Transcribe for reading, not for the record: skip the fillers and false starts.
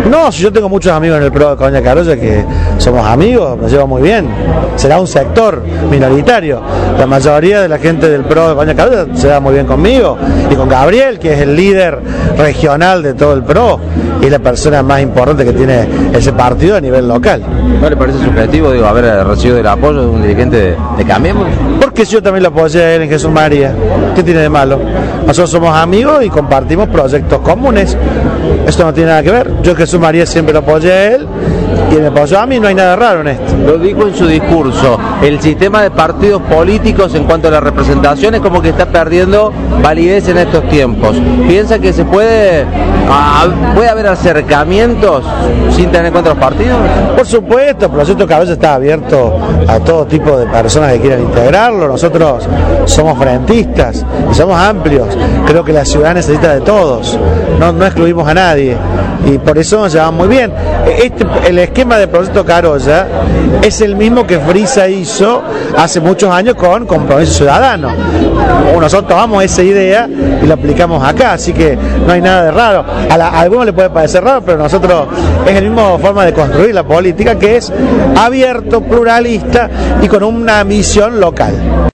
No, si yo tengo muchos amigos en el PRO de Colonia Carolla que somos amigos, nos llevamos muy bien. Será un sector minoritario. La mayoría de la gente del PRO de Colonia Carolla se da muy bien conmigo y con Gabriel, que es el líder regional de todo el PRO y es la persona más importante que tiene ese partido a nivel local. ¿No le parece subjetivo, haber recibido el apoyo de un dirigente de Cambiemos? Porque yo también lo apoyé a él en Jesús María. ¿Qué tiene de malo? Nosotros somos amigos y compartimos proyectos comunes. Esto no tiene nada que ver. Yo Jesús María siempre lo apoyé a él y él me apoyó a mí, no hay nada raro en esto. Lo dijo en su discurso, el sistema de partidos políticos en cuanto a la representación es como que está perdiendo validez en estos tiempos. ¿Piensa que se puede haber acercamientos sin tener en cuenta los partidos? Por supuesto, el proyecto Carolla está abierto a todo tipo de personas que quieran integrarlo. Nosotros somos frentistas y somos amplios. Creo que la ciudad necesita de todos, no excluimos a nadie y por eso nos llevamos muy bien. El esquema del proyecto Carolla es el mismo que Frisa hizo hace muchos años con Compromiso Ciudadano. Nosotros tomamos esa idea y la aplicamos acá, así que no hay nada de raro. A algunos le puede parecer raro, pero nosotros es la misma forma de construir la política, que es abierto, pluralista y con una misión local.